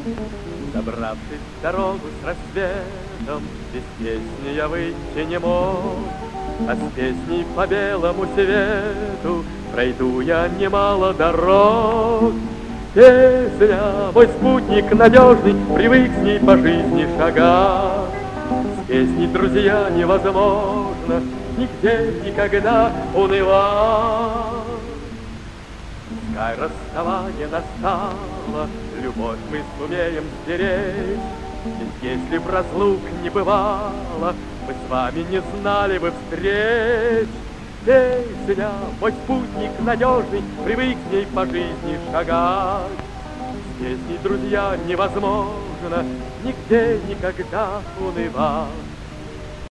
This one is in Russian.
Собравшись в дорогу с рассветом, без песни я выйти не мог, а с песней по белому свету пройду я немало дорог. Песня, мой спутник надежный, привык с ней по жизни шагать. С песней, друзья, невозможно нигде никогда унывать. Пускай расставание настало, любовь мы сумеем стереть. Ведь если б разлук не бывало, мы с вами не знали бы встреч. Песня, мой спутник надежный, привык с ней по жизни шагать. С песней, друзья, невозможно нигде никогда унывать.